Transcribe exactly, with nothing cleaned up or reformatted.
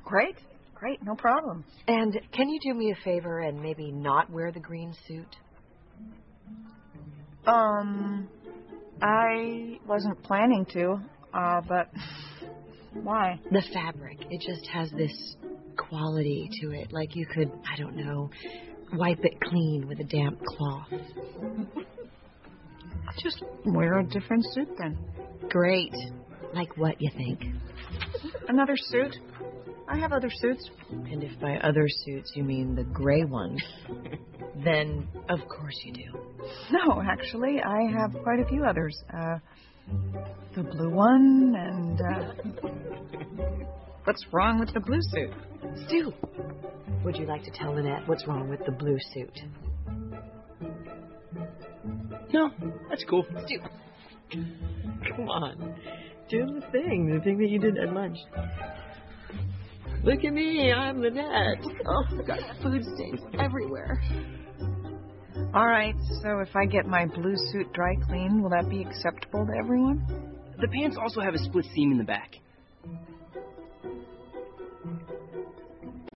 Great. Great, no problem. And can you do me a favor and maybe not wear the green suit? Um, I wasn't planning to, uh, but why? The fabric. It just has this quality to it. Like you could, I don't know, wipe it clean with a damp cloth. Just wear a different suit then. Great. Like what, you think? Another suit? I have other suits. And if by other suits you mean the gray one, then of course you do. No, actually, I have quite a few others. Uh, the blue one and, uh... What's wrong with the blue suit? Stu, would you like to tell Lynette what's wrong with the blue suit? No, that's cool. Stu, come on. Do the thing, the thing that you did at lunch. Look at me, I'm Lynette. Oh, I've got food stains everywhere. All right, so if I get my blue suit dry cleaned, will that be acceptable to everyone? The pants also have a split seam in the back.